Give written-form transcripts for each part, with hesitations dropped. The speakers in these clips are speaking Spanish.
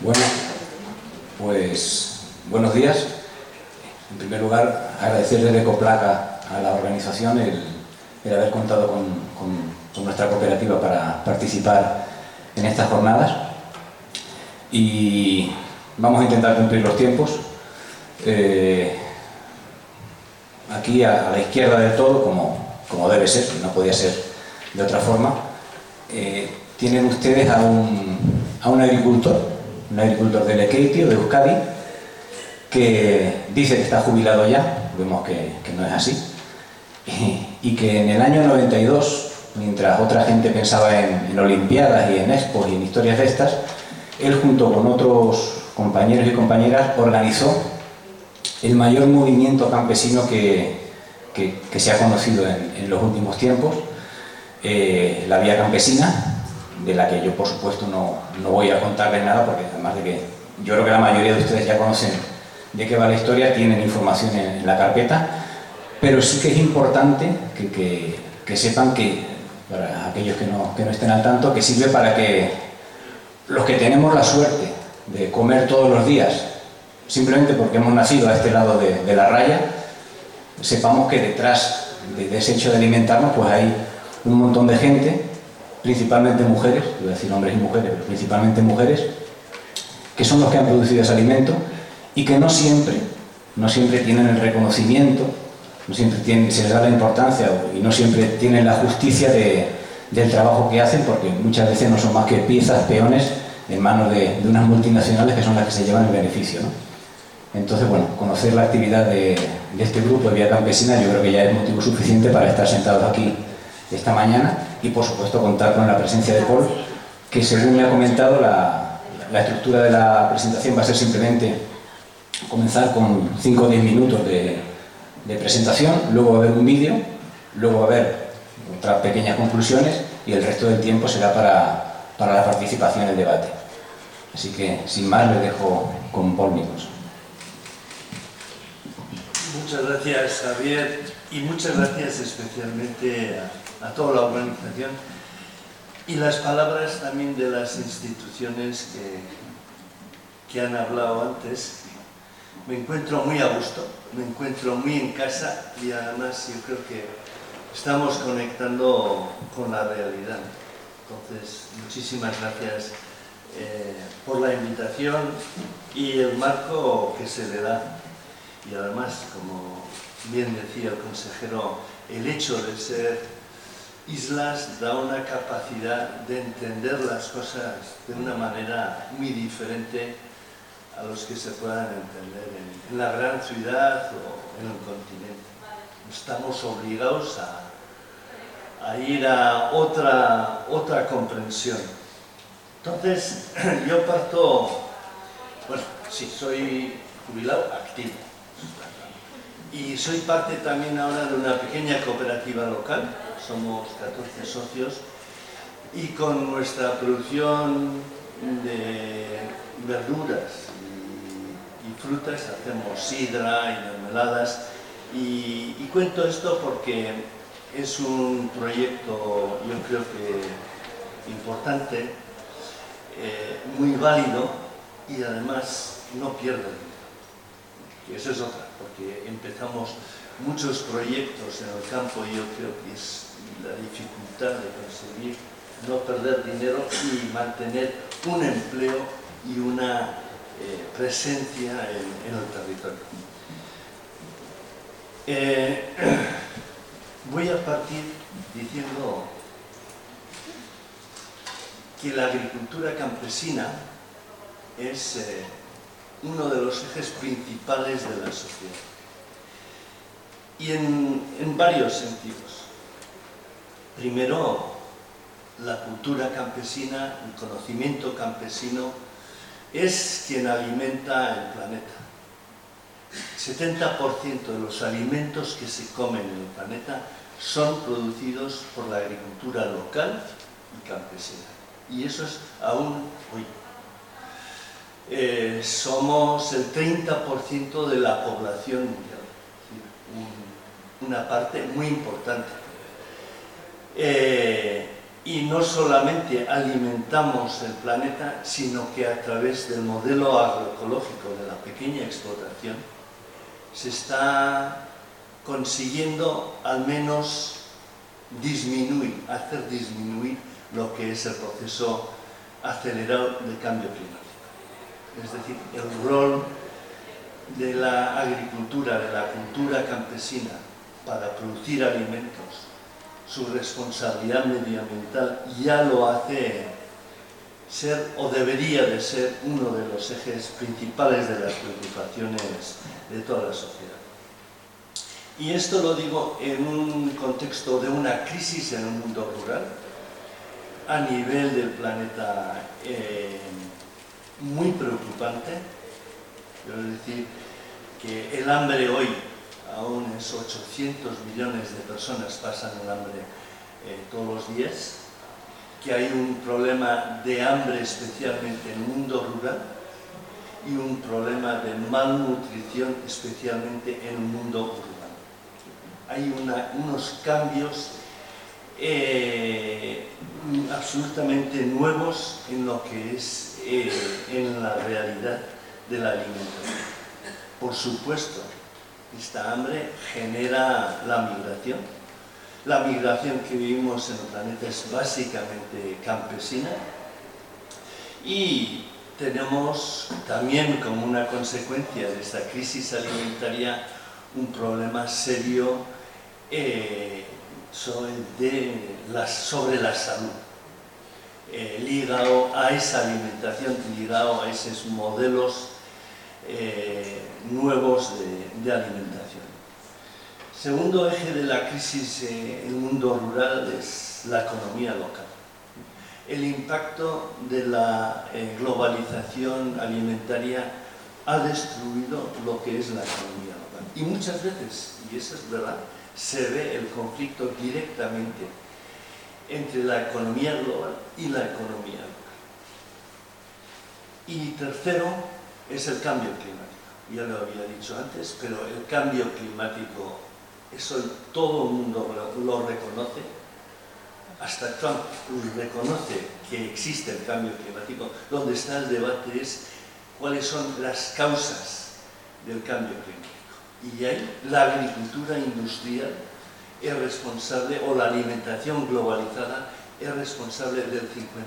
Bueno, pues buenos días. En primer lugar, agradecerle de Ecoplaca a la organización el haber contado con nuestra cooperativa para participar en estas jornadas. Y vamos a intentar cumplir los tiempos. Aquí a la izquierda del todo, como debe ser, no podía ser de otra forma, tienen ustedes a un agricultor de Lekeitio, de Euskadi, que dice que está jubilado ya, vemos que no es así, y que en el año 92, mientras otra gente pensaba en Olimpiadas y en expos y en historias de estas, él junto con otros compañeros y compañeras organizó el mayor movimiento campesino que se ha conocido en los últimos tiempos, la Vía Campesina, de la que yo por supuesto no voy a contarles nada, porque además de que yo creo que la mayoría de ustedes ya conocen de qué va la historia, tienen información en la carpeta, pero sí que es importante que sepan que, para aquellos que no estén al tanto, que sirve para que los que tenemos la suerte de comer todos los días, simplemente porque hemos nacido a este lado de la raya, sepamos que detrás de ese hecho de alimentarnos pues hay un montón de gente, principalmente mujeres, voy a decir hombres y mujeres, pero principalmente mujeres, que son los que han producido ese alimento y que no siempre tienen el reconocimiento, no siempre se les da la importancia y no siempre tienen la justicia del trabajo que hacen, porque muchas veces no son más que piezas, peones en manos de unas multinacionales que son las que se llevan el beneficio, ¿no? Entonces, bueno, conocer la actividad de este grupo de Vía Campesina yo creo que ya es motivo suficiente para estar sentados aquí esta mañana y, por supuesto, contar con la presencia de Paul, que según me ha comentado, la estructura de la presentación va a ser simplemente comenzar con 5 o 10 minutos de presentación, luego va a haber un vídeo, luego va a haber otras pequeñas conclusiones y el resto del tiempo será para la participación en el debate. Así que, sin más, le dejo con Paul Nichols. Muchas gracias, Javier, y muchas gracias especialmente a toda la organización y las palabras también de las instituciones que han hablado antes. Me encuentro muy a gusto, me encuentro muy en casa y además yo creo que estamos conectando con la realidad. Entonces, muchísimas gracias por la invitación y el marco que se le da. Y además, como bien decía el consejero, el hecho de ser islas da una capacidad de entender las cosas de una manera muy diferente a los que se puedan entender en la gran ciudad o en el continente. Estamos obligados a ir a otra comprensión. Entonces, yo parto, bueno, sí, soy jubilado activo. Y soy parte también ahora de una pequeña cooperativa local, somos 14 socios, y con nuestra producción de verduras y frutas hacemos sidra y mermeladas. Y cuento esto porque es un proyecto, yo creo que importante, muy válido y además no pierde el dinero. Y eso es otra, porque empezamos muchos proyectos en el campo y yo creo que es la dificultad de conseguir no perder dinero y mantener un empleo y una presencia en el territorio. Voy a partir diciendo que la agricultura campesina es uno de los ejes principales de la sociedad. Y en varios sentidos. Primero, la cultura campesina, el conocimiento campesino, es quien alimenta el planeta. 70% de los alimentos que se comen en el planeta son producidos por la agricultura local y campesina. Y eso es aún hoy. Somos el 30% de la población mundial, una parte muy importante. Y no solamente alimentamos el planeta, sino que a través del modelo agroecológico de la pequeña explotación se está consiguiendo al menos hacer disminuir lo que es el proceso acelerado de cambio climático. Es decir, el rol de la agricultura, de la cultura campesina para producir alimentos, su responsabilidad medioambiental ya lo hace ser o debería de ser uno de los ejes principales de las preocupaciones de toda la sociedad. Y esto lo digo en un contexto de una crisis en el mundo rural, a nivel del planeta muy preocupante. Quiero decir que el hambre hoy, aún es 800 millones de personas pasan el hambre todos los días, que hay un problema de hambre especialmente en el mundo rural y un problema de malnutrición especialmente en el mundo urbano. Hay unos cambios absolutamente nuevos en lo que es en la realidad de la alimentación. Por supuesto, esta hambre genera la migración. La migración que vivimos en el planeta es básicamente campesina y tenemos también como una consecuencia de esta crisis alimentaria un problema serio sobre la salud, ligado a esa alimentación, ligado a esos modelos nuevos de alimentación. Segundo eje de la crisis en el mundo rural es la economía local. El impacto de la globalización alimentaria ha destruido lo que es la economía local. Y muchas veces, y eso es verdad, se ve el conflicto directamente entre la economía global y la economía local. Y tercero es el cambio climático. Ya lo había dicho antes, pero el cambio climático, eso todo el mundo lo reconoce. Hasta Trump reconoce que existe el cambio climático. Donde está el debate es cuáles son las causas del cambio climático. Y ahí la agricultura industrial es responsable, o la alimentación globalizada es responsable del 55%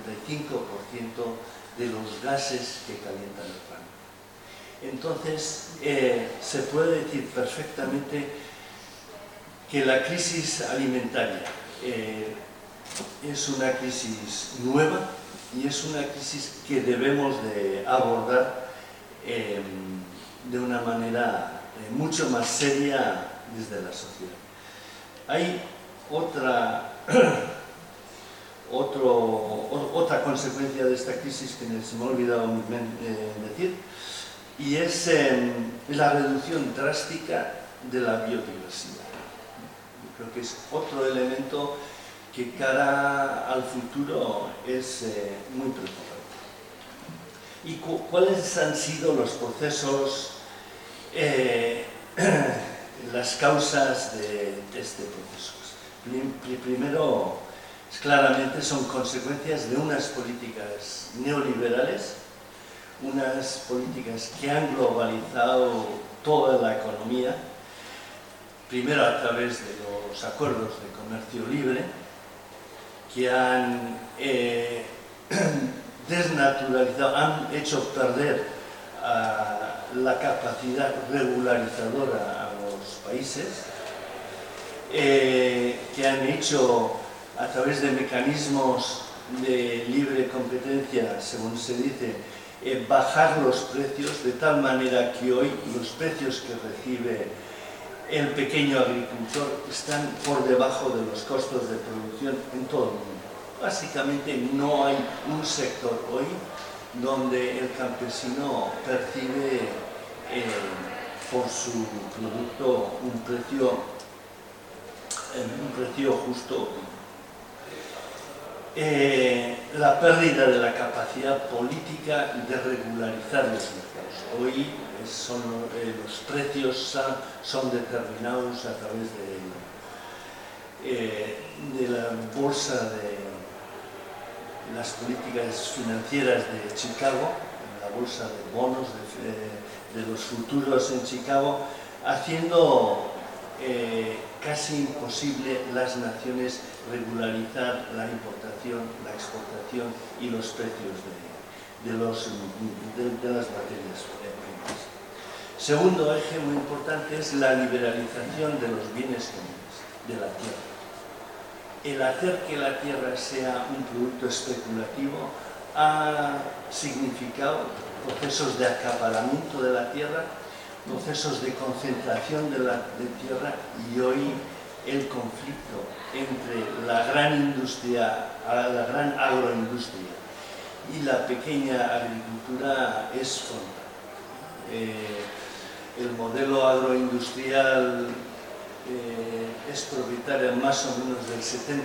de los gases que calientan el planeta. Entonces, se puede decir perfectamente que la crisis alimentaria es una crisis nueva y es una crisis que debemos de abordar de una manera mucho más seria desde la sociedad. Hay otra consecuencia de esta crisis que se me ha olvidado decir, y es la reducción drástica de la biodiversidad. Yo creo que es otro elemento que cara al futuro es muy preocupante. ¿Y cuáles han sido los procesos, las causas de este proceso? Primero, claramente son consecuencias de unas políticas neoliberales, unas políticas que han globalizado toda la economía, primero a través de los acuerdos de comercio libre, que han desnaturalizado, han hecho perder la capacidad regularizadora a los países, que han hecho a través de mecanismos de libre competencia, según se dice, bajar los precios de tal manera que hoy los precios que recibe el pequeño agricultor están por debajo de los costos de producción en todo el mundo. Básicamente no hay un sector hoy donde el campesino percibe por su producto un precio justo. La pérdida de la capacidad política de regularizar los mercados. Hoy los precios son determinados a través de la bolsa las políticas financieras de Chicago, en la bolsa de bonos de los futuros en Chicago, haciendo casi imposible las naciones regularizar la importación, la exportación y los precios de las materias primas. Segundo eje muy importante es la liberalización de los bienes comunes, de la tierra. El hacer que la tierra sea un producto especulativo ha significado procesos de acaparamiento de la tierra, procesos de concentración de tierra, y hoy el conflicto entre la gran industria, la gran agroindustria y la pequeña agricultura es frontal. El modelo agroindustrial es propietario más o menos del 70%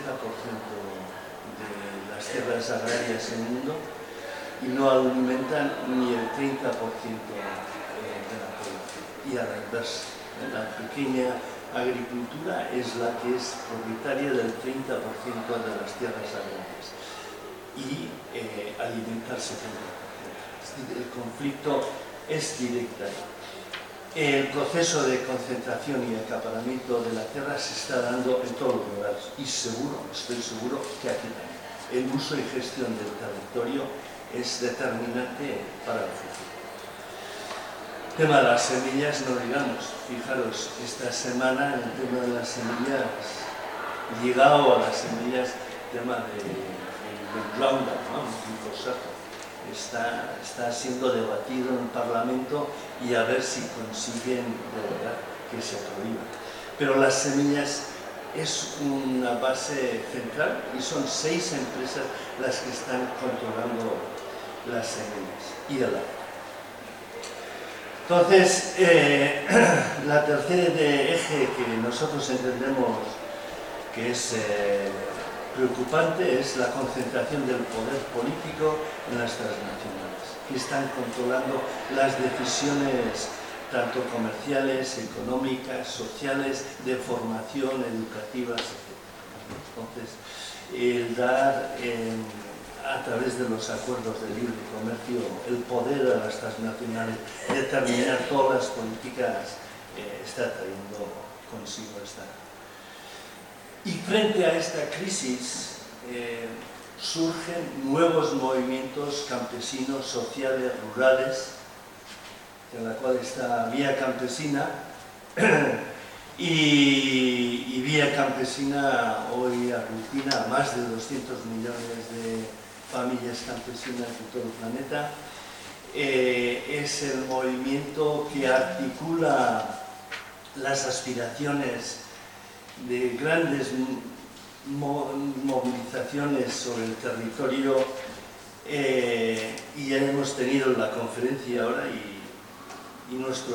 de las tierras agrarias en el mundo y no alimentan ni el 30% de la población. Y a la inversa, la pequeña agricultura es la que es propietaria del 30% de las tierras agrarias y alimenta el 70%. Es decir, el conflicto es directo. El proceso de concentración y acaparamiento de la tierra se está dando en todos los lugares y estoy seguro que aquí también. El uso y gestión del territorio es determinante para el futuro. El tema de las semillas, no digamos. Fijaros, esta semana el tema de las semillas, ligado a las semillas, el tema del Roundup, ¿no? El glifosato, está siendo debatido en el Parlamento y a ver si consiguen de verdad que se prohíba. Pero las semillas es una base central y son 6 empresas las que están controlando las semillas y el agua. Entonces, la tercera eje que nosotros entendemos que es preocupante es la concentración del poder político en las transnacionales, que están controlando las decisiones tanto comerciales, económicas, sociales, de formación, educativas, etc. Entonces, el dar a través de los acuerdos de libre comercio el poder a las transnacionales, determinar todas las políticas, está trayendo consigo esta. Y frente a esta crisis surgen nuevos movimientos campesinos, sociales, rurales, en la cual está Vía Campesina, y Vía Campesina hoy aglutina a más de 200 millones de familias campesinas de todo el planeta. Es el movimiento que articula las aspiraciones de grandes movilizaciones sobre el territorio, y ya hemos tenido la conferencia ahora y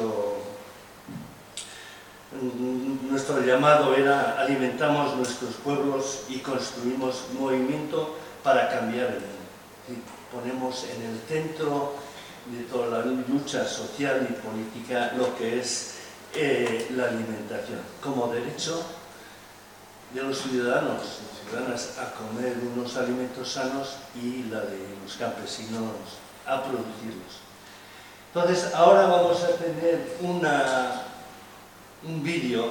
nuestro llamado era: alimentamos nuestros pueblos y construimos movimiento para cambiar el mundo. Y ponemos en el centro de toda la lucha social y política lo que es la alimentación como derecho de los ciudadanos y ciudadanas a comer unos alimentos sanos y la de los campesinos a producirlos. Entonces, ahora vamos a tener un vídeo,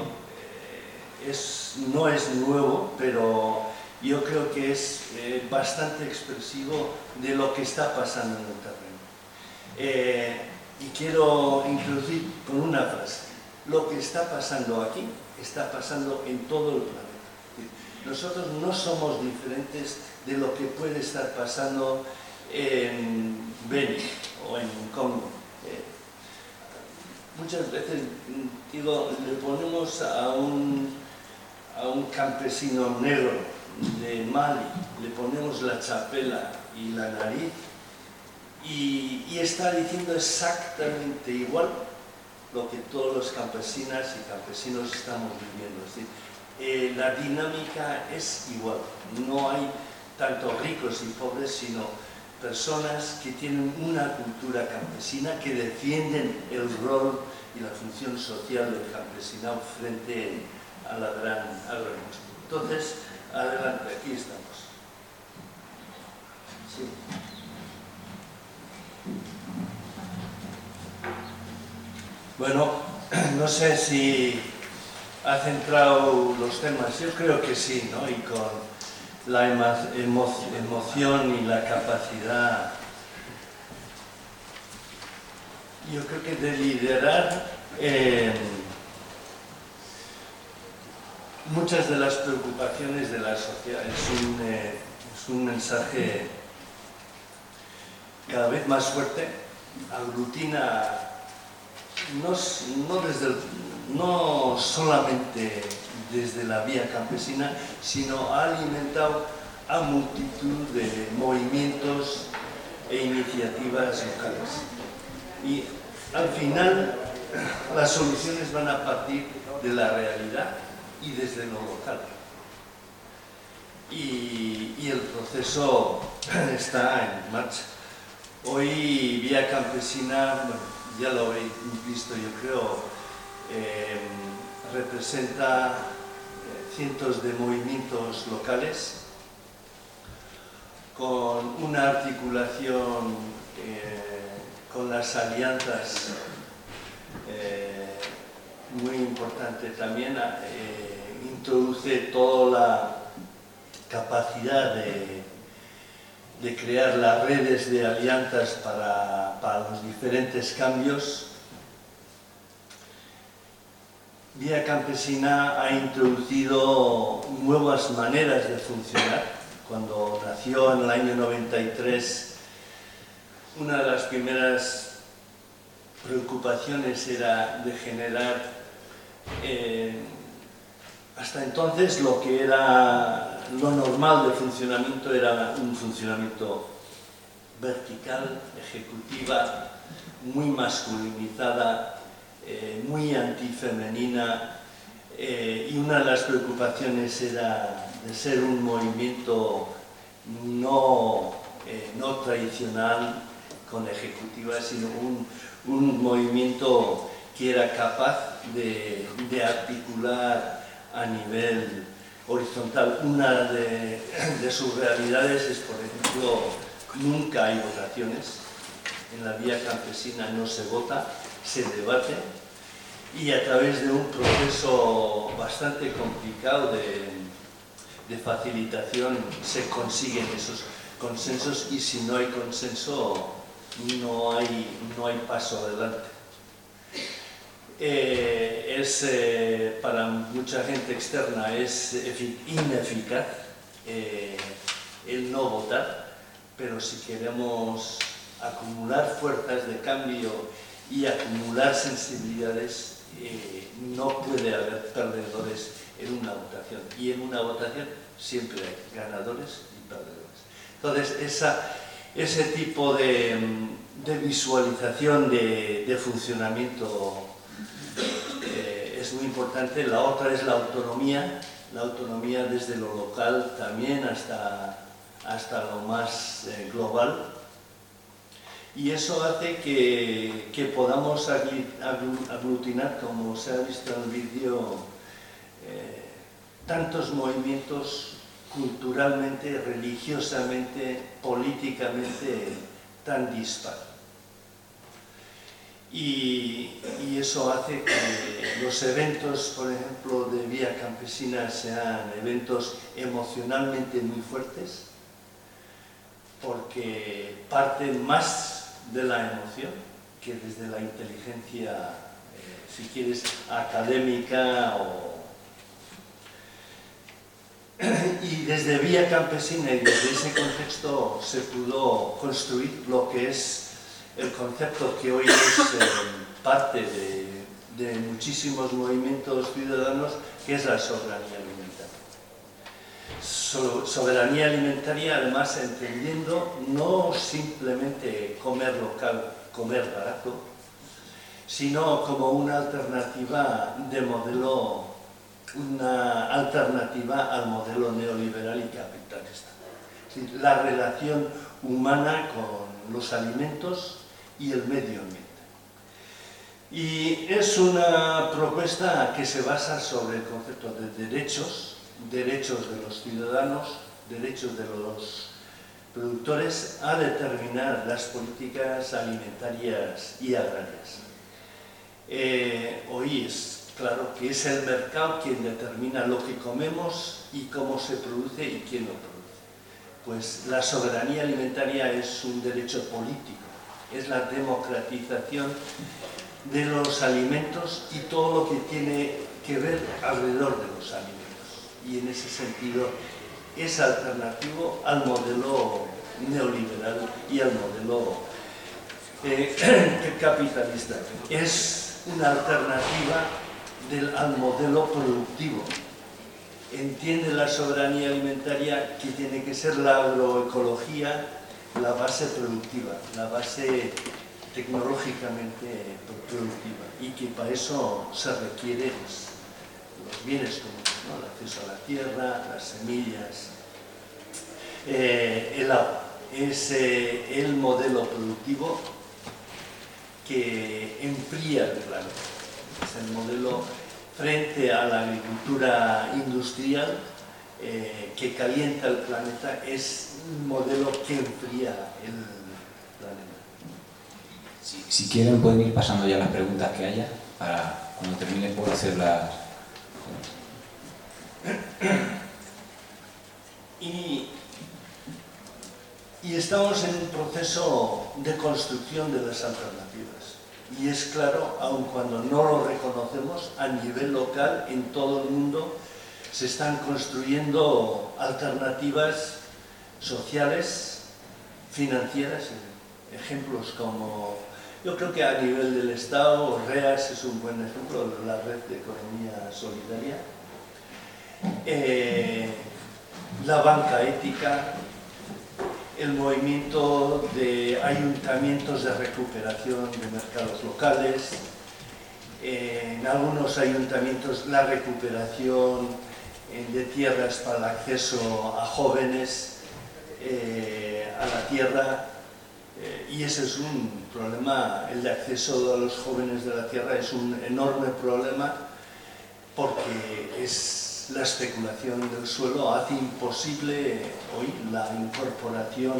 no es nuevo, pero yo creo que es bastante expresivo de lo que está pasando en el terreno. Y quiero introducir con una frase: lo que está pasando aquí está pasando en todo el planeta. Nosotros no somos diferentes de lo que puede estar pasando en Beni o en Congo. Muchas veces digo, le ponemos a un campesino negro de Mali, le ponemos la chapela y la nariz y está diciendo exactamente igual lo que todos los campesinas y campesinos estamos viviendo. Es decir, la dinámica es igual, no hay tanto ricos y pobres, sino personas que tienen una cultura campesina, que defienden el rol y la función social del campesinado frente a la gran agroindustria. Entonces, adelante, aquí estamos. Bueno, no sé si ha centrado los temas, yo creo que sí, ¿no? Y con la emoción y la capacidad, yo creo que de liderar muchas de las preocupaciones de la sociedad. Es un mensaje cada vez más fuerte, aglutina no solamente desde la vía campesina, sino ha alimentado a multitud de movimientos e iniciativas locales. Y al final las soluciones van a partir de la realidad y desde lo local. Y el proceso está en marcha. Hoy Vía Campesina, bueno, ya lo habéis visto yo creo, representa cientos de movimientos locales con una articulación con las alianzas muy importante también, introduce toda la capacidad de crear las redes de alianzas para los diferentes cambios. Vía Campesina ha introducido nuevas maneras de funcionar. Cuando nació en el año 93, una de las primeras preocupaciones era de generar hasta entonces lo que era lo normal de funcionamiento era un funcionamiento vertical, ejecutiva, muy masculinizada, muy antifemenina, y una de las preocupaciones era de ser un movimiento no tradicional con ejecutiva, sino un movimiento que era capaz de articular a nivel horizontal. Una de sus realidades es, por ejemplo, nunca hay votaciones. En la Vía Campesina no se vota, se debate, y a través de un proceso bastante complicado de facilitación se consiguen esos consensos, y si no hay consenso no hay paso adelante. Para mucha gente externa es ineficaz el no votar, pero si queremos acumular fuerzas de cambio y acumular sensibilidades, no puede haber perdedores en una votación, y en una votación siempre hay ganadores y perdedores. Entonces, ese tipo de visualización de funcionamiento es muy importante. La otra es la autonomía desde lo local también hasta lo más global, y eso hace que podamos aglutinar, como se ha visto en el vídeo, tantos movimientos culturalmente, religiosamente, políticamente tan dispares. Y eso hace que los eventos, por ejemplo, de Vía Campesina sean eventos emocionalmente muy fuertes, porque parten más de la emoción que desde la inteligencia, si quieres, académica y desde Vía Campesina y desde ese contexto se pudo construir lo que es el concepto que hoy es parte de muchísimos movimientos ciudadanos, que es la soberanía alimentaria. Soberanía alimentaria, además, entendiendo no simplemente comer local, comer barato, sino como una alternativa de modelo, una alternativa al modelo neoliberal y capitalista. Es decir, la relación humana con los alimentos y el medio ambiente. Y es una propuesta que se basa sobre el concepto de derechos de los ciudadanos, derechos de los productores a determinar las políticas alimentarias y agrarias. Hoy es claro que es el mercado quien determina lo que comemos y cómo se produce y quién lo produce. Pues la soberanía alimentaria es un derecho político, es la democratización de los alimentos y todo lo que tiene que ver alrededor de los alimentos. Y en ese sentido es alternativo al modelo neoliberal y al modelo capitalista. Es una alternativa al modelo productivo. Entiende la soberanía alimentaria que tiene que ser la agroecología la base productiva, la base tecnológicamente productiva, y que para eso se requieren los bienes comunes, ¿no? El acceso a la tierra, las semillas, el agua. Es el modelo productivo que enfría el planeta. Es el modelo frente a la agricultura industrial que calienta el planeta, es un modelo que enfría el planeta. Si quieren pueden ir pasando ya las preguntas que haya, para cuando termine puedo hacerlas. Y estamos en un proceso de construcción de las alternativas. Y es claro, aun cuando no lo reconocemos, a nivel local, en todo el mundo, se están construyendo alternativas sociales, financieras, ejemplos como, yo creo que a nivel del Estado, REAS es un buen ejemplo, la Red de Economía Solidaria, la banca ética, el movimiento de ayuntamientos de recuperación de mercados locales, en algunos ayuntamientos la recuperación de tierras para el acceso a jóvenes a la tierra, y ese es un problema, el de acceso a los jóvenes de la tierra es un enorme problema, porque la especulación del suelo hace imposible hoy la incorporación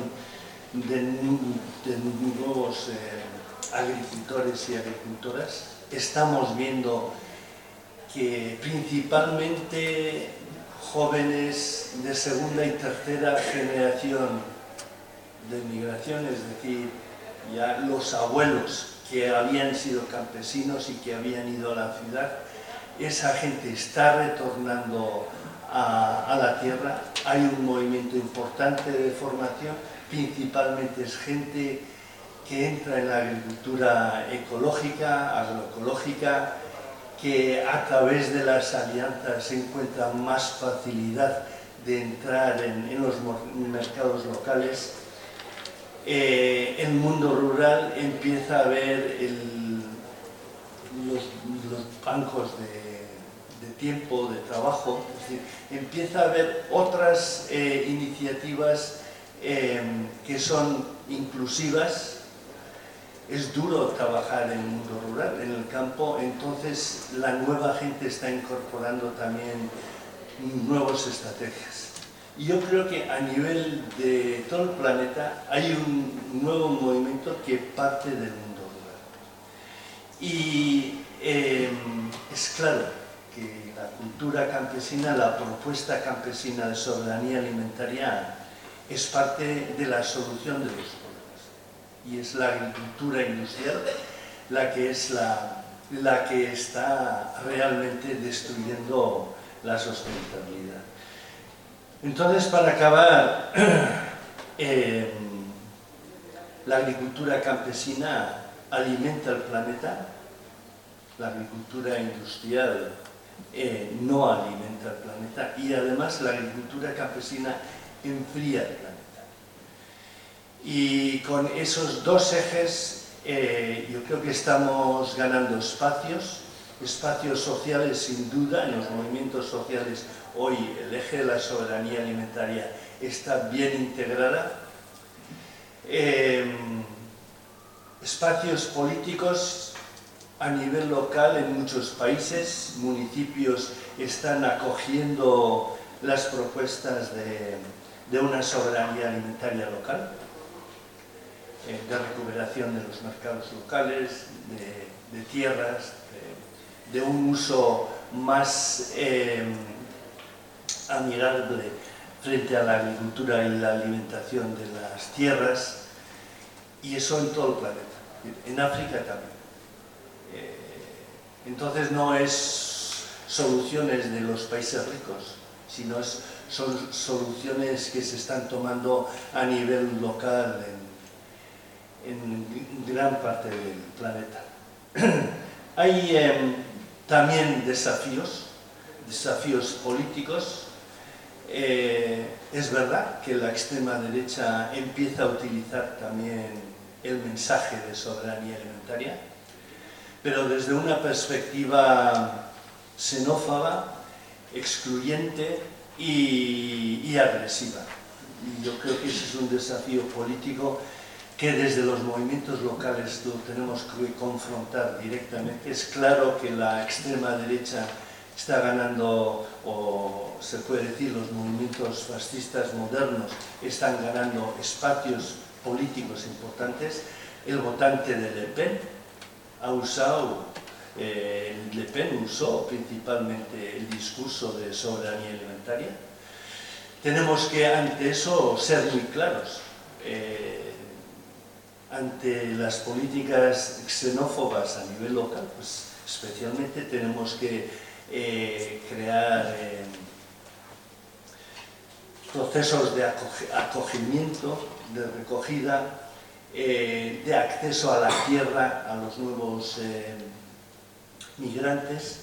de nuevos agricultores y agricultoras. Estamos viendo que principalmente jóvenes de segunda y tercera generación de migración, es decir, ya los abuelos que habían sido campesinos y que habían ido a la ciudad, esa gente está retornando a la tierra. Hay un movimiento importante de formación, principalmente es gente que entra en la agricultura ecológica, agroecológica, que a través de las alianzas encuentra más facilidad de entrar en los mercados locales. El mundo rural empieza a ver los bancos de tiempo, de trabajo, es decir, empieza a haber otras iniciativas que son inclusivas. Es duro trabajar en el mundo rural, en el campo, entonces la nueva gente está incorporando también nuevas estrategias. Y yo creo que a nivel de todo el planeta hay un nuevo movimiento que parte del mundo rural. Y es claro que la cultura campesina, la propuesta campesina de soberanía alimentaria es parte de la solución de los problemas. Y es la agricultura industrial la que está realmente destruyendo la sostenibilidad. Entonces, para acabar, la agricultura campesina alimenta el planeta, la agricultura industrial no alimenta el planeta, y además la agricultura campesina enfría el planeta. Y con esos dos ejes yo creo que estamos ganando espacios sociales sin duda. En los movimientos sociales hoy el eje de la soberanía alimentaria está bien integrada. Espacios políticos a nivel local en muchos países, municipios están acogiendo las propuestas de una soberanía alimentaria local, de recuperación de los mercados locales, de tierras, de un uso más amigable frente a la agricultura y la alimentación de las tierras, y eso en todo el planeta, en África también. Entonces no es soluciones de los países ricos, sino son soluciones que se están tomando a nivel local en gran parte del planeta. Hay también desafíos políticos. Es verdad que la extrema derecha empieza a utilizar también el mensaje de soberanía alimentaria, pero desde una perspectiva xenófoba, excluyente y agresiva. Y yo creo que ese es un desafío político que desde los movimientos locales lo tenemos que confrontar directamente. Es claro que la extrema derecha está ganando, o se puede decir, los movimientos fascistas modernos están ganando espacios políticos importantes. El votante de Le Pen ha usado, Le Pen usó principalmente el discurso de soberanía alimentaria. Tenemos que ante eso ser muy claros. Ante las políticas xenófobas a nivel local, pues especialmente tenemos que crear procesos de acogimiento, de recogida, de acceso a la tierra a los nuevos migrantes.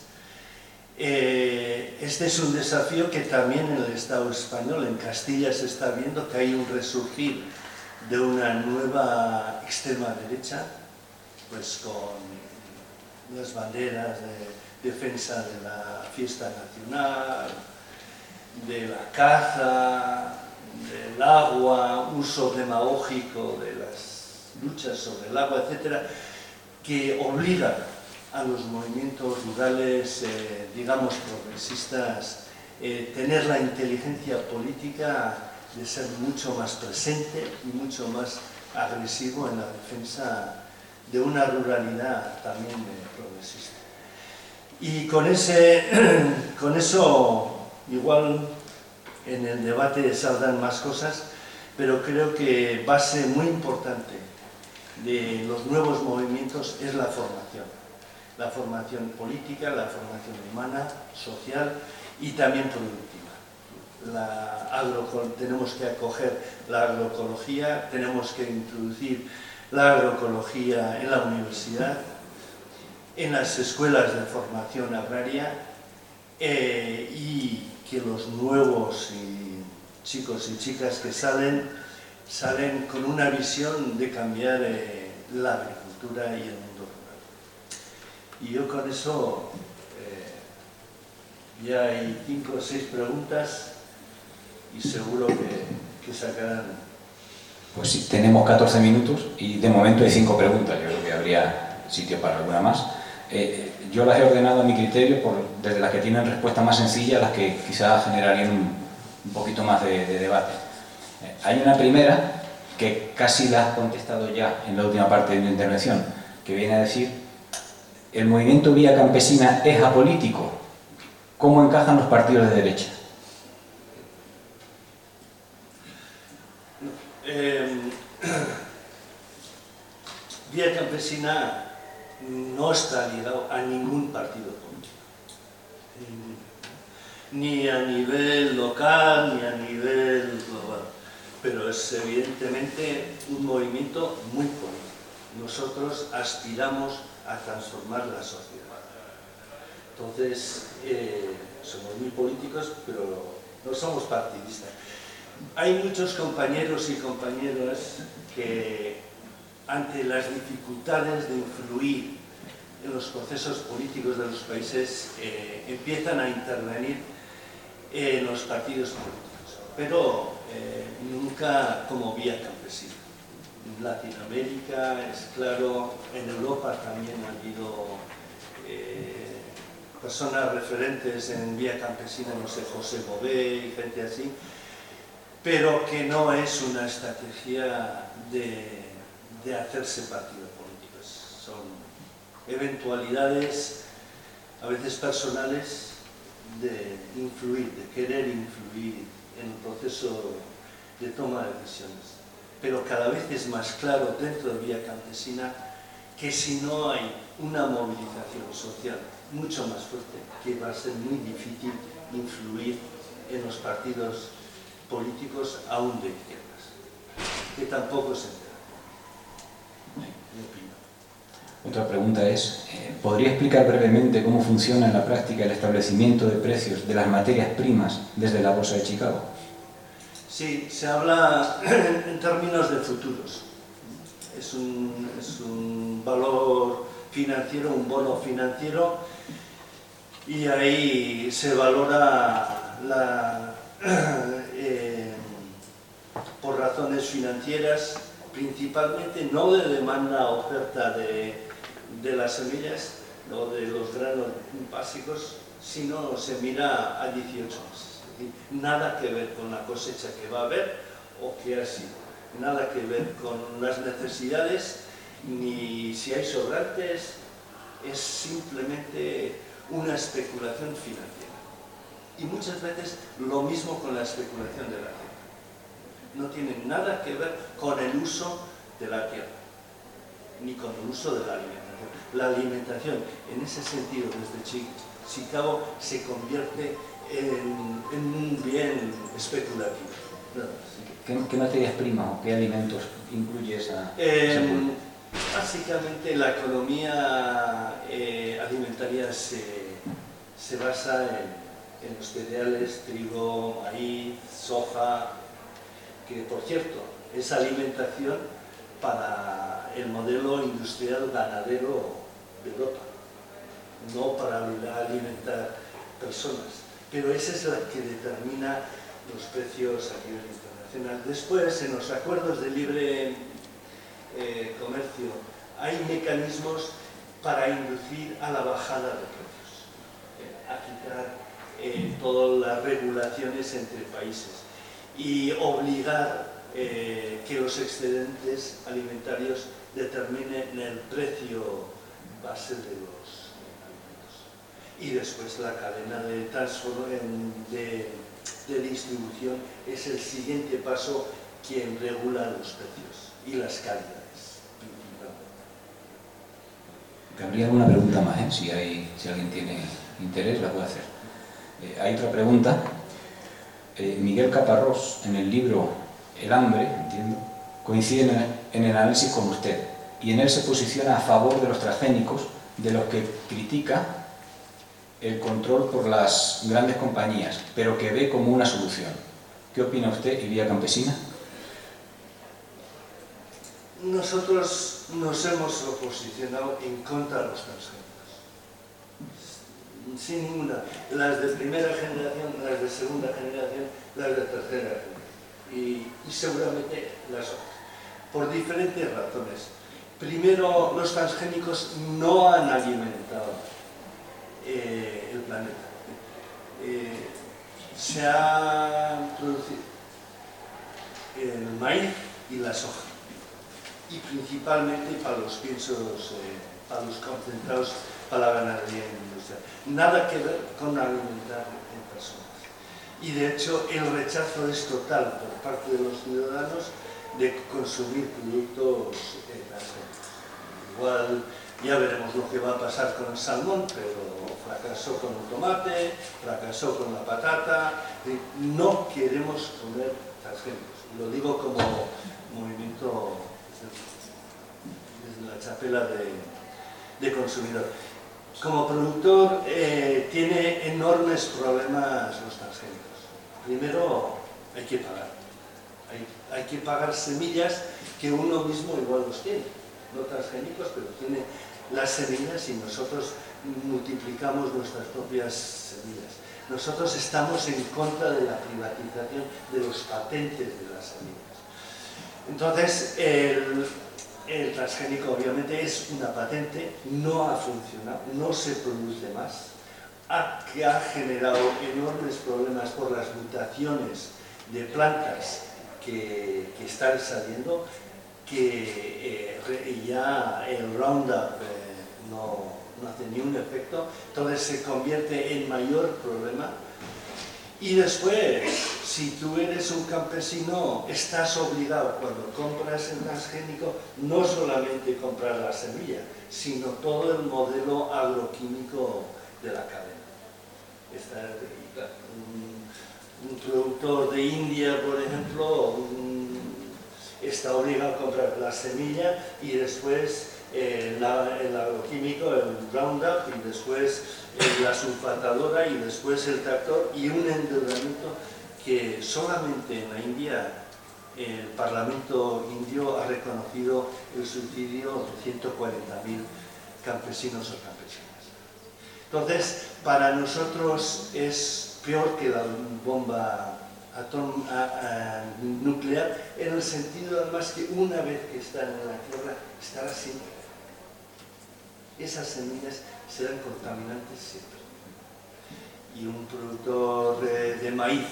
Este es un desafío que también en el Estado español, en Castilla, se está viendo que hay un resurgir de una nueva extrema derecha, pues con las banderas de defensa de la fiesta nacional, de la caza, del agua, uso demagógico de las luchas sobre el agua, etcétera, que obliga a los movimientos rurales, digamos, progresistas, tener la inteligencia política de ser mucho más presente y mucho más agresivo en la defensa de una ruralidad también progresista. Y con eso, igual en el debate saldrán más cosas, pero creo que base muy importante de los nuevos movimientos es la formación política, la formación humana, social y también productiva. Tenemos que acoger la agroecología, tenemos que introducir la agroecología en la universidad, en las escuelas de formación agraria, y que los nuevos chicos y chicas que salen con una visión de cambiar la agricultura y el mundo rural. Y yo con eso ya hay 5 o 6 preguntas y seguro que sacarán. Pues sí, tenemos 14 minutos y de momento hay 5 preguntas. Yo creo que habría sitio para alguna más. Yo las he ordenado a mi criterio desde las que tienen respuesta más sencilla a las que quizás generarían un poquito más de debate. Hay una primera que casi la has contestado ya en la última parte de mi intervención, que viene a decir: ¿el movimiento Vía Campesina es apolítico? ¿Cómo encajan los partidos de derecha? Vía Campesina no está ligado a ningún partido político, ni a nivel local ni a nivel global, pero es evidentemente un movimiento muy político. Nosotros aspiramos a transformar la sociedad. Entonces, somos muy políticos, pero no somos partidistas. Hay muchos compañeros y compañeras que, ante las dificultades de influir en los procesos políticos de los países, empiezan a intervenir en los partidos políticos, pero nunca como Vía Campesina. En Latinoamérica, es claro, en Europa también ha habido personas referentes en Vía Campesina, no sé, José Bové y gente así, pero que no es una estrategia de hacerse partido político. eventualidades, a veces personales, de influir, de querer influir en el proceso de toma de decisiones. Pero cada vez es más claro dentro de Vía Campesina que si no hay una movilización social mucho más fuerte, que va a ser muy difícil influir en los partidos políticos aún de izquierdas, que tampoco se enteran, mi opinión. Otra pregunta es, ¿podría explicar brevemente cómo funciona en la práctica el establecimiento de precios de las materias primas desde la Bolsa de Chicago? Sí, se habla en términos de futuros. Es un valor financiero, un bono financiero, y ahí se valora por razones financieras, principalmente no de demanda-oferta de las semillas o de los granos básicos, sino se mira a 18 meses. Es decir, nada que ver con la cosecha que va a haber o que ha sido, nada que ver con las necesidades, ni si hay sobrantes, es simplemente una especulación financiera. Y muchas veces lo mismo con la especulación de la tierra. No tiene nada que ver con el uso de la tierra, ni con el uso de la alimentación. La alimentación, en ese sentido, desde Chicago, se convierte en un bien especulativo. ¿Qué materias primas o qué alimentos incluye esa básicamente la economía alimentaria se basa en los cereales, trigo, maíz, soja, que por cierto es alimentación para el modelo industrial ganadero de Europa, no para alimentar personas, pero esa es la que determina los precios a nivel internacional. Después, en los acuerdos de libre comercio, hay mecanismos para inducir a la bajada de precios, a quitar todas las regulaciones entre países y obligar que los excedentes alimentarios determinen el precio base de los alimentos. Y después la cadena de distribución es el siguiente paso, quien regula los precios y las calidades. Habría alguna pregunta más, si alguien tiene interés la puede hacer. Hay otra pregunta. Miguel Caparrós, en el libro El hambre, entiendo, coincide en el análisis con usted, y en él se posiciona a favor de los transgénicos, de los que critica el control por las grandes compañías, pero que ve como una solución. ¿Qué opina usted y Vía Campesina? Nosotros nos hemos posicionado en contra de los transgénicos. Sin ninguna. Las de primera generación, las de segunda generación, las de tercera generación. Y seguramente las otras. Por diferentes razones. Primero, los transgénicos no han alimentado el planeta. Se ha producido el maíz y la soja, y principalmente para los piensos, para los concentrados, para la ganadería industrial. Nada que ver con alimentar en personas. Y de hecho el rechazo es total por parte de los ciudadanos de consumir productos transgénicos. Igual ya veremos lo que va a pasar con el salmón, pero fracasó con el tomate, fracasó con la patata. No queremos comer transgénicos. Lo digo como movimiento desde la chapela de consumidor. Como productor tiene enormes problemas los transgénicos. Primero hay que pagar. Hay que pagar semillas que uno mismo igual los tiene. No transgénicos, pero tiene las semillas y nosotros multiplicamos nuestras propias semillas. Nosotros estamos en contra de la privatización de los patentes de las semillas. Entonces, el transgénico obviamente es una patente, no ha funcionado, no se produce más, que ha generado enormes problemas por las mutaciones de plantas que están saliendo, que ya el Roundup, no hace ni un efecto, entonces se convierte en mayor problema. Y después, si tú eres un campesino, estás obligado, cuando compras el transgénico, no solamente comprar la semilla, sino todo el modelo agroquímico de la cadena. Un productor de India, por ejemplo, está obligado a comprar la semilla y después el agroquímico, el Roundup, y después la sulfatadora, y después el tractor, y un endeudamiento que solamente en la India el Parlamento indio ha reconocido el suicidio de 140.000 campesinos o campesinas. Entonces, para nosotros es peor que la bomba nuclear, en el sentido además que una vez que están en la tierra, estará siempre. Esas semillas serán contaminantes siempre. Y un productor de maíz,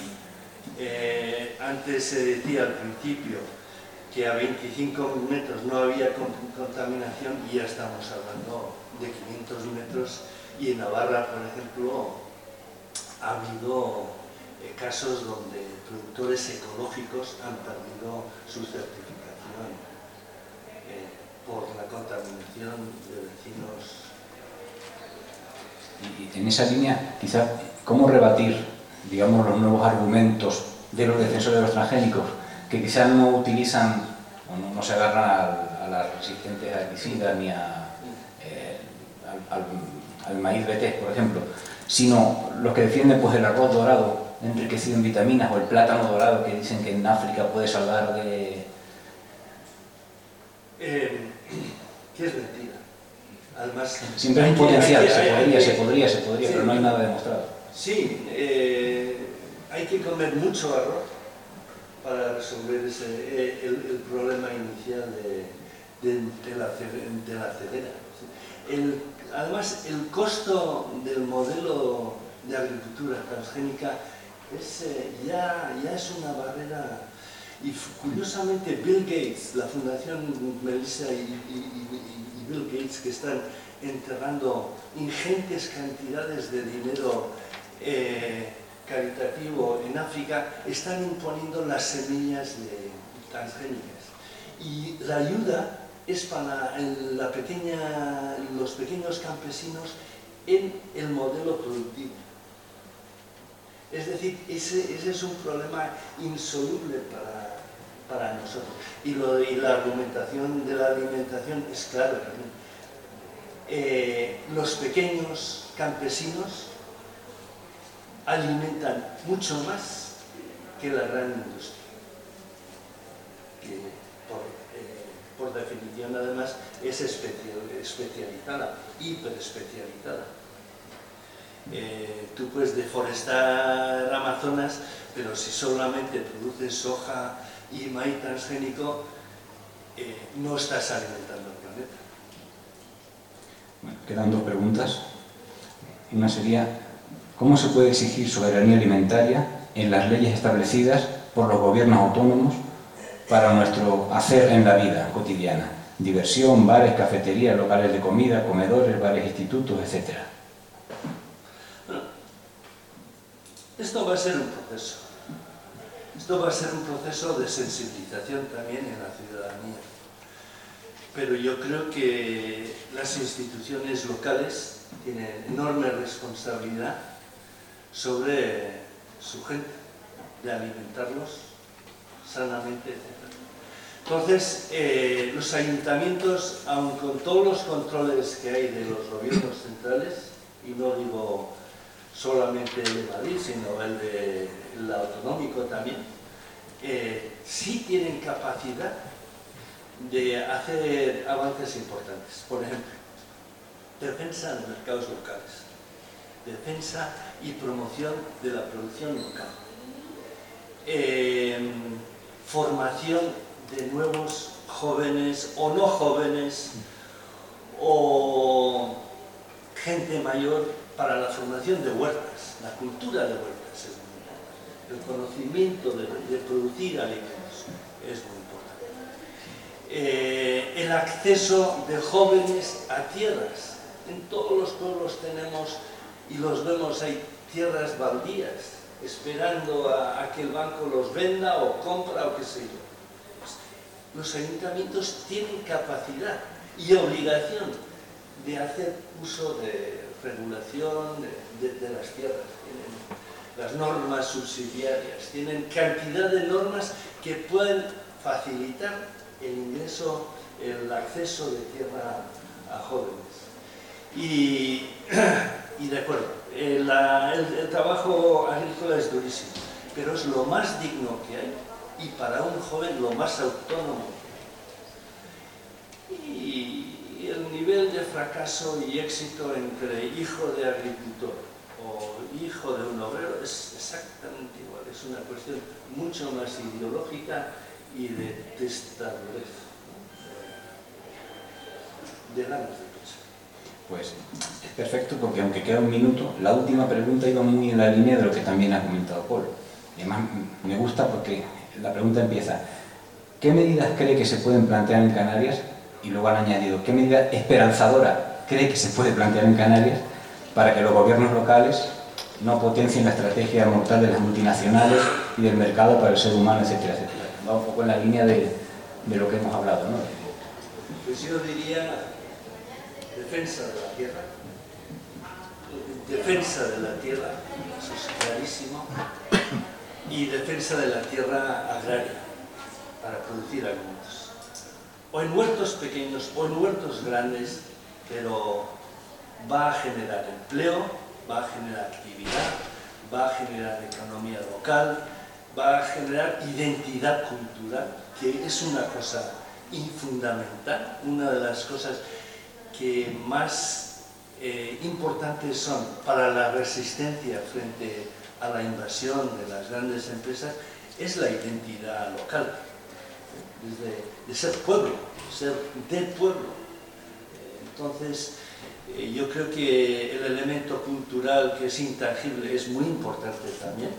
antes se decía al principio que a 25 metros no había contaminación, y ya estamos hablando de 500 metros, y en Navarra, por ejemplo, ha habido casos donde productores ecológicos han perdido su certificación por la contaminación de vecinos. Y en esa línea, quizás, ¿cómo rebatir, digamos, los nuevos argumentos de los defensores de los transgénicos, que quizás no utilizan o no se agarran a las resistentes herbicidas ni al maíz BT, por ejemplo, sino los que defienden pues el arroz dorado enriquecido en vitaminas, o el plátano dorado, que dicen que en África puede salvar de... que es mentira. Además, siempre hay un potencial, se podría, sí, pero no hay nada demostrado. Sí, hay que comer mucho arroz para resolver el problema inicial de la ceguera. Además, el costo del modelo de agricultura transgénica ya es una barrera, y curiosamente Bill Gates, la Fundación Melissa y Bill Gates, que están enterrando ingentes cantidades de dinero caritativo en África, están imponiendo las semillas transgénicas. Y la ayuda es para los pequeños campesinos en el modelo productivo. Es decir, ese es un problema insoluble para nosotros. Y la argumentación de la alimentación es clara también. Los pequeños campesinos alimentan mucho más que la gran industria, que por definición además es especializada, hiperespecializada. Tú puedes deforestar Amazonas, pero si solamente produces soja y maíz transgénico, no estás alimentando el planeta. Bueno, quedan dos preguntas. Una sería, ¿cómo se puede exigir soberanía alimentaria en las leyes establecidas por los gobiernos autónomos para nuestro hacer en la vida cotidiana? Diversión, bares, cafeterías, locales de comida, comedores, bares, institutos, etc. Bueno, esto va a ser un proceso. Esto va a ser un proceso de sensibilización también en la ciudadanía. Pero yo creo que las instituciones locales tienen enorme responsabilidad sobre su gente, de alimentarlos sanamente, etc. Entonces, los ayuntamientos, aun con todos los controles que hay de los gobiernos centrales, y no digo solamente el de Madrid, sino el autonómico también, sí tienen capacidad de hacer avances importantes. Por ejemplo, defensa de mercados locales, defensa y promoción de la producción local, formación de nuevos jóvenes o no jóvenes o gente mayor para la formación de huertas. La cultura de huertas es muy importante. El conocimiento de producir alimentos es muy importante. El acceso de jóvenes a tierras En todos los pueblos tenemos, y los vemos, hay tierras baldías, esperando a que el banco los venda o compra o qué sé yo. Los ayuntamientos tienen capacidad y obligación de hacer uso de regulación de las tierras. Tienen las normas subsidiarias, tienen cantidad de normas que pueden facilitar el ingreso, el acceso de tierra a jóvenes. Y de acuerdo, el trabajo agrícola es durísimo, pero es lo más digno que hay y para un joven lo más autónomo que hay. Y el nivel de fracaso y éxito entre hijo de agricultor o hijo de un obrero es exactamente igual, es una cuestión mucho más ideológica y de testadurez, de ganas de pensar. Pues es perfecto, porque aunque queda un minuto, la última pregunta iba muy en la línea de lo que también ha comentado Paul. Y además me gusta porque la pregunta empieza: ¿qué medidas cree que se pueden plantear en Canarias? Y luego han añadido: ¿qué medida esperanzadora cree que se puede plantear en Canarias para que los gobiernos locales no potencien la estrategia mortal de las multinacionales y del mercado para el ser humano, etcétera, etcétera? Va un poco en la línea de lo que hemos hablado, ¿no? Pues yo diría defensa de la tierra, eso es clarísimo, y defensa de la tierra agraria para producir alimentos, o en huertos pequeños o en huertos grandes, pero va a generar empleo, va a generar actividad, va a generar economía local, va a generar identidad cultural, que es una cosa fundamental, una de las cosas que más importantes son para la resistencia frente a la invasión de las grandes empresas, es la identidad local, de ser pueblo, ser del pueblo. Entonces, yo creo que el elemento cultural, que es intangible, es muy importante también.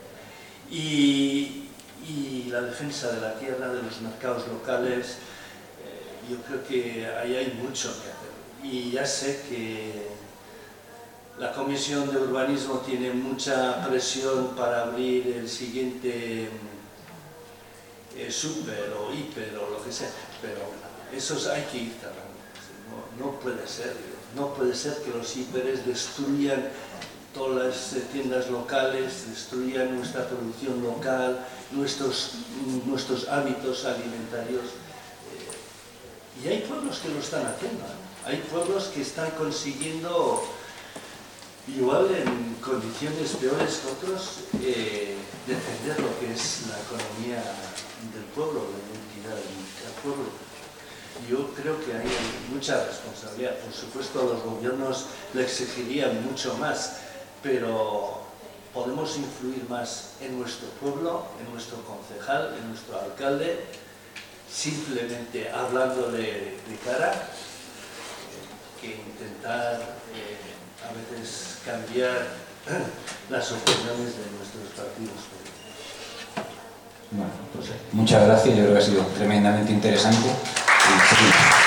Y la defensa de la tierra, de los mercados locales, yo creo que ahí hay mucho que hacer. Y ya sé que la Comisión de Urbanismo tiene mucha presión para abrir el siguiente súper o hiper o lo que sea, pero esos hay que ir cerrando. No puede ser. No puede ser que los hiperes destruyan todas las tiendas locales, destruyan nuestra producción local, nuestros hábitos alimentarios. Y hay pueblos que lo están haciendo, hay pueblos que están consiguiendo, igual en condiciones peores que otros, defender lo que es la economía del pueblo, la identidad del pueblo. Yo creo que hay mucha responsabilidad. Por supuesto, a los gobiernos le exigirían mucho más, pero podemos influir más en nuestro pueblo, en nuestro concejal, en nuestro alcalde, simplemente hablándole de cara, que intentar a veces cambiar las opiniones de nuestros partidos políticos. Bueno, pues muchas gracias, yo creo que ha sido tremendamente interesante. Y seguimos.